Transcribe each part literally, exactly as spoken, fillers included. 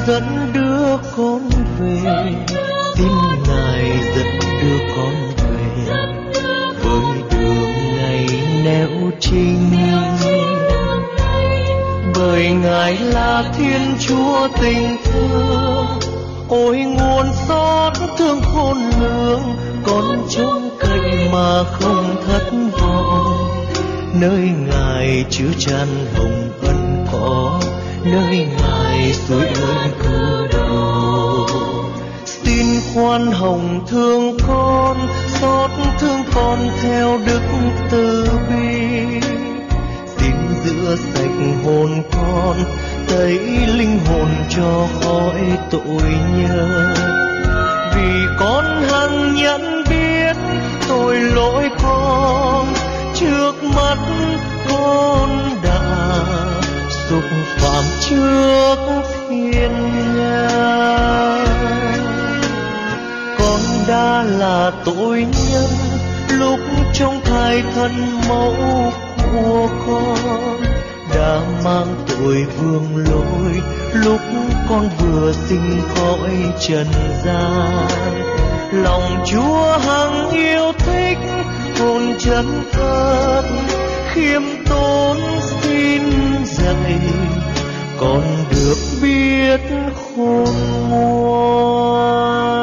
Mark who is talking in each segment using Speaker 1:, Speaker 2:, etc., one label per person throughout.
Speaker 1: dẫn đưa con về, xin Ngài dẫn đưa con về với đường ngày nẻo trinh. Bởi Ngài là Thiên Chúa tình thương, ôi nguồn xót thương khôn lường, con trông cậy mà không thất vọng. Nơi Ngài chứa chan hồng ân có, nơi Ngài suối ơn cứu độ. Xin khoan hồng thương con, xót thương con theo đức từ bi. Xin rửa sạch hồn con, tẩy linh hồn cho khỏi tội nhơ. Vì con hằng nhận biết tội lỗi con, trước mắt con đã xúc phạm trước thiên nhà. Con đã là tội nhân lúc trong thai thân mẫu của con, đã mang tội vương lỗi lúc con vừa sinh khỏi trần gian. Lòng Chúa hằng yêu thích hồn chân thật, khiêm tốn xin dạy con được biết khôn ngoan.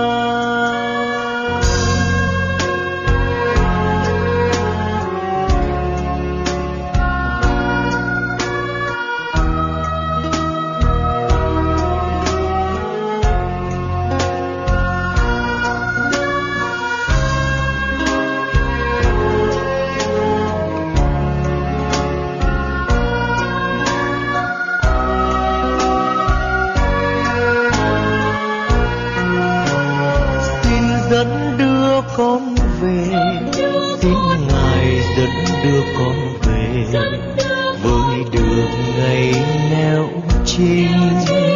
Speaker 1: Dẫn đưa con về, xin Ngài dẫn đưa con về với đường ngày nẻo trinh.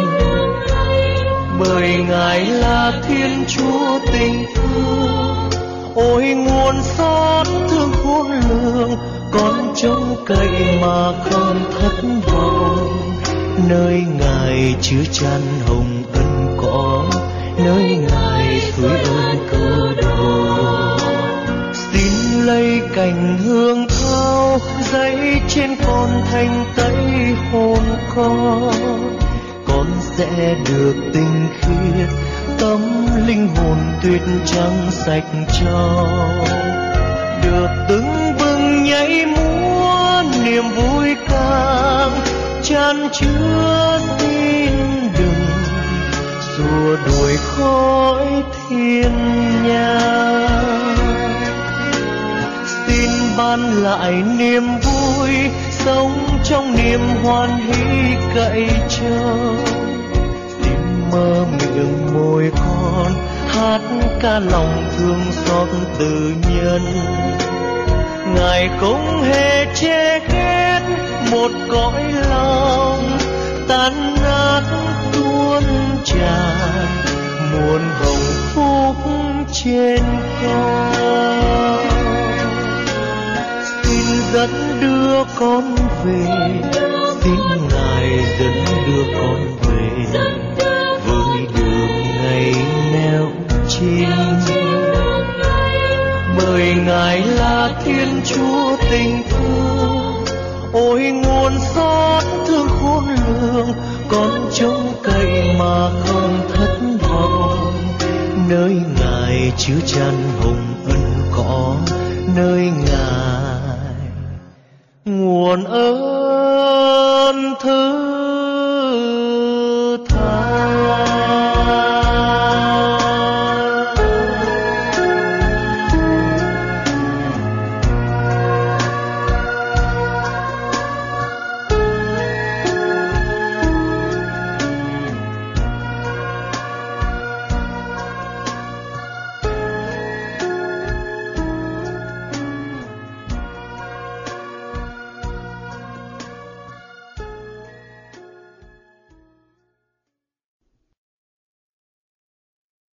Speaker 1: Bởi Ngài là Thiên Chúa tình thương, ôi nguồn xót thương khôn lường, con trông cậy mà không thất vọng. Nơi Ngài chứa chan hồng ân có, nơi Ngài suối ơn cứu độ. Xin lấy cành hương thao dẫy trên con thanh tẩy hồn con, con sẽ được tinh khiết tâm linh hồn tuyệt trắng sạch trong. Được tưng bừng nhảy múa niềm vui càng chan chứa, xin đừng xua đuổi khỏi thiên nhà. Xin ban lại niềm vui sống trong niềm hoan hỷ cậy trông. Xin mơ miệng môi con hát ca lòng thương xót từ nhân. Ngài không hề chê ghét một cõi lòng tan nát tuôn tràn, muôn hồng phúc trên cao. Xin dẫn đưa con về, xin Ngài dẫn đưa con về với đường ngày nẻo trinh. Bởi Ngài là Thiên Chúa tình thương, ôi nguồn xót thương khôn lường, con trông cậy mà không thất vọng. Nơi Ngài chứa chan hồng ân có, nơi Ngài nguồn ơn thứ